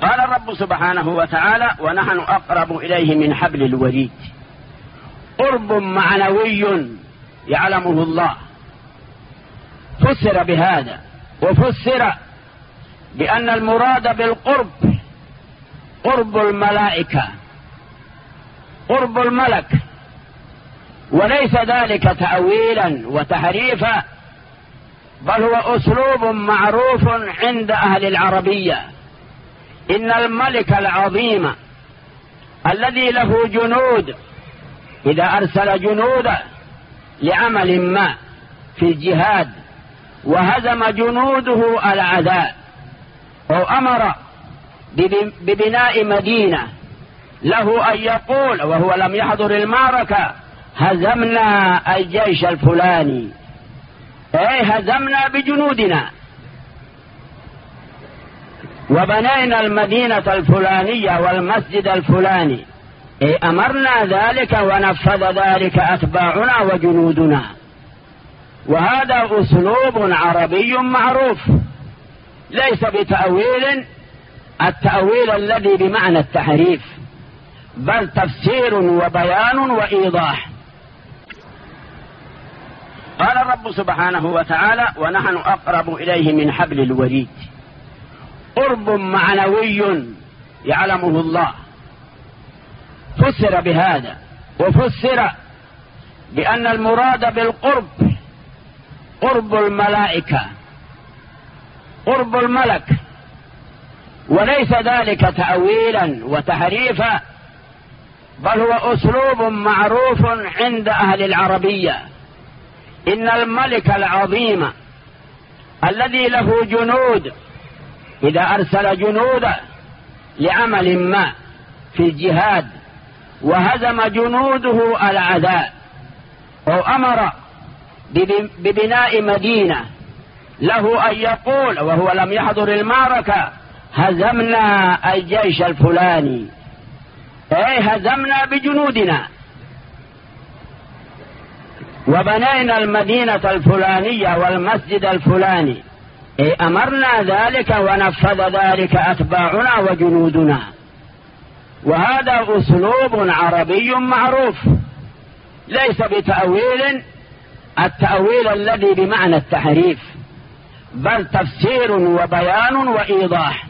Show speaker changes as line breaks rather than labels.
قال الرب سبحانه وتعالى: ونحن أقرب إليه من حبل الوريد. قرب معنوي يعلمه الله، فسر بهذا، وفسر بأن المراد بالقرب قرب الملائكة، قرب الملك، وليس ذلك تأويلا وتحريفا، بل هو أسلوب معروف عند أهل العربية. إن الملك العظيم الذي له جنود إذا أرسل جنودا لعمل ما في الجهاد وهزم جنوده الأعداء، أو أمر ببناء مدينة، له أن يقول وهو لم يحضر المعركة: هزمنا الجيش الفلاني، أي هزمنا بجنودنا، وبنينا المدينة الفلانية والمسجد الفلاني، أي أمرنا ذلك ونفذ ذلك أتباعنا وجنودنا. وهذا أسلوب عربي معروف، ليس بتأويل التأويل الذي بمعنى التحريف، بل تفسير وبيان وإيضاح. قال الرب سبحانه وتعالى: ونحن أقرب إليه من حبل الوريد. قرب معنوي يعلمه الله، فسر بهذا، وفسر بأن المراد بالقرب قرب الملائكة، قرب الملك، وليس ذلك تأويلا وتحريفا، بل هو أسلوب معروف عند أهل العربية. إن الملك العظيم الذي له جنود إذا أرسل جنودا لعمل ما في الجهاد وهزم جنوده الأعداء، أو أمر ببناء مدينة، له أن يقول وهو لم يحضر المعركة: هزمنا الجيش الفلاني، أي هزمنا بجنودنا، وبنينا المدينة الفلانية والمسجد الفلاني، أي أمرنا ذلك ونفذ ذلك أتباعنا وجنودنا. وهذا أسلوب عربي معروف، ليس بتأويل التأويل الذي بمعنى التحريف، بل تفسير وبيان وإيضاح.